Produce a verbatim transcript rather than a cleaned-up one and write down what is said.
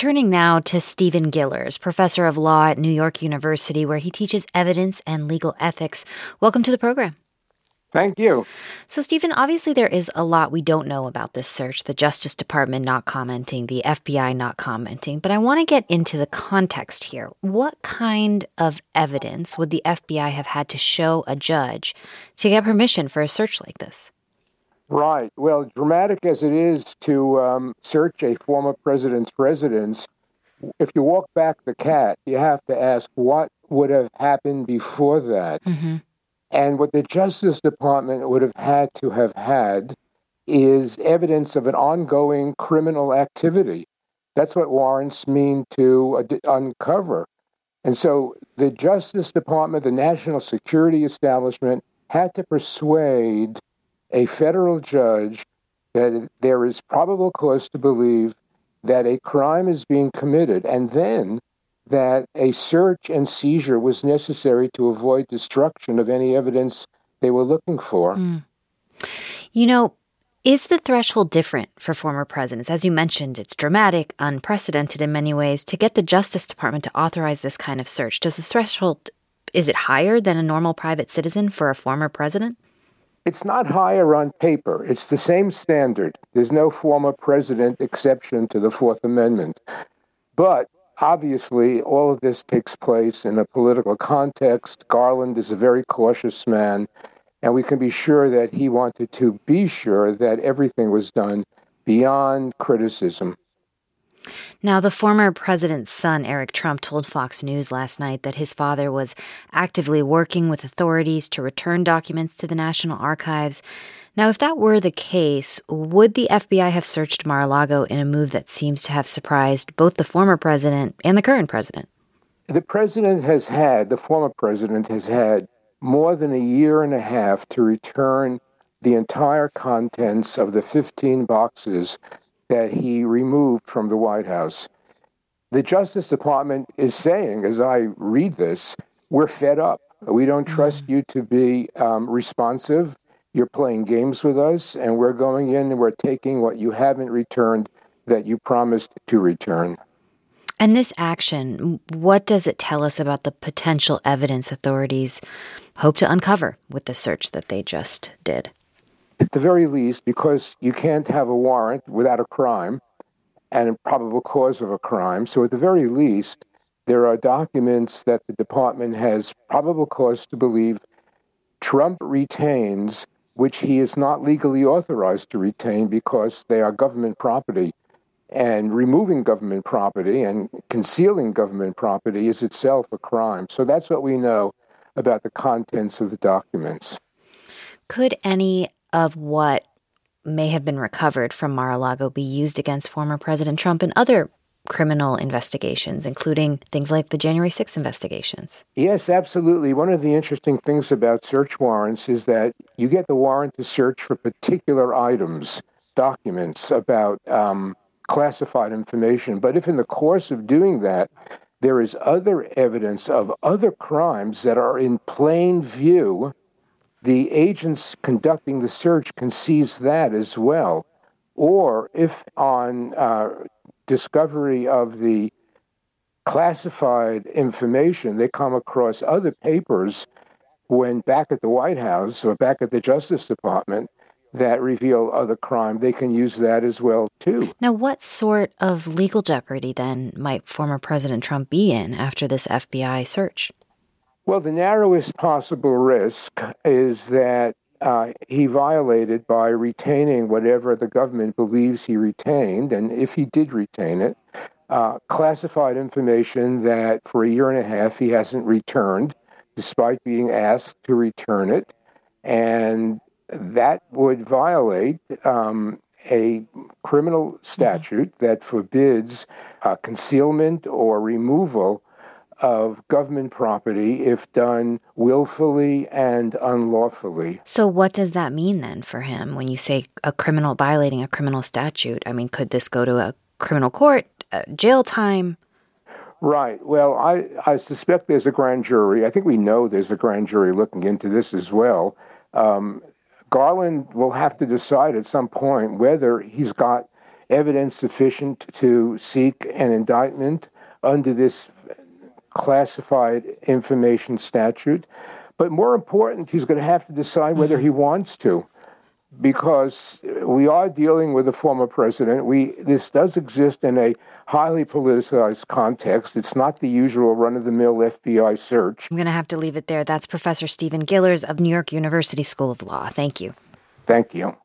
Turning now to Stephen Gillers, professor of law at New York University, where he teaches evidence and legal ethics. Welcome to the program. Thank you. So, Stephen, obviously there is a lot we don't know about this search, the Justice Department not commenting, the F B I not commenting, but I want to get into the context here. What kind of evidence would the F B I have had to show a judge to get permission for a search like this? Right. Well, dramatic as it is to um, search a former president's residence, if you walk back the cat, you have to ask what would have happened before that. Mm-hmm. And what the Justice Department would have had to have had is evidence of an ongoing criminal activity. That's what warrants mean to uh, d- uncover. And so the Justice Department, the national security establishment, had to persuade a federal judge that there is probable cause to believe that a crime is being committed, and then that a search and seizure was necessary to avoid destruction of any evidence they were looking for. Mm. You know, is the threshold different for former presidents? As you mentioned, it's dramatic, unprecedented in many ways. To get the Justice Department to authorize this kind of search, does the threshold, is it higher than a normal private citizen for a former president? It's not higher on paper. It's the same standard. There's no former president exception to the Fourth Amendment. But obviously, all of this takes place in a political context. Garland is a very cautious man, and we can be sure that he wanted to be sure that everything was done beyond criticism. Now, the former president's son, Eric Trump, told Fox News last night that his father was actively working with authorities to return documents to the National Archives. Now, if that were the case, would the F B I have searched Mar-a-Lago in a move that seems to have surprised both the former president and the current president? The president has had, the former president has had more than a year and a half to return the entire contents of the fifteen boxes that he removed from the White House. The Justice Department is saying, as I read this, we're fed up. We don't trust you to be um, responsive. You're playing games with us, and we're going in and we're taking what you haven't returned that you promised to return. And this action, what does it tell us about the potential evidence authorities hope to uncover with the search that they just did? At the very least, because you can't have a warrant without a crime and a probable cause of a crime. So at the very least, there are documents that the department has probable cause to believe Trump retains, which he is not legally authorized to retain because they are government property. And removing government property and concealing government property is itself a crime. So that's what we know about the contents of the documents. Could any of what may have been recovered from Mar-a-Lago be used against former President Trump in other criminal investigations, including things like the January sixth investigations? Yes, absolutely. One of the interesting things about search warrants is that you get the warrant to search for particular items, documents about um, classified information. But if in the course of doing that, there is other evidence of other crimes that are in plain view, the agents conducting the search can seize that as well. Or if on uh, discovery of the classified information, they come across other papers when back at the White House or back at the Justice Department that reveal other crime, they can use that as well, too. Now, what sort of legal jeopardy, then, might former President Trump be in after this F B I search? Well, the narrowest possible risk is that uh, he violated by retaining whatever the government believes he retained, and if he did retain it, uh, classified information that for a year and a half he hasn't returned, despite being asked to return it, and that would violate um, a criminal statute that forbids uh, concealment or removal of government property if done willfully and unlawfully. So what does that mean then for him when you say a criminal violating a criminal statute? I mean, could this go to a criminal court, uh, jail time? Right. Well, I, I suspect there's a grand jury. I think we know there's a grand jury looking into this as well. Um, Garland will have to decide at some point whether he's got evidence sufficient to seek an indictment under this classified information statute. But more important, he's going to have to decide whether he wants to, because we are dealing with a former president. We this does exist in a highly politicized context. It's not the usual run-of-the-mill F B I search. I'm going to have to leave it there. That's Professor Stephen Gillers of New York University School of Law. Thank you. Thank you.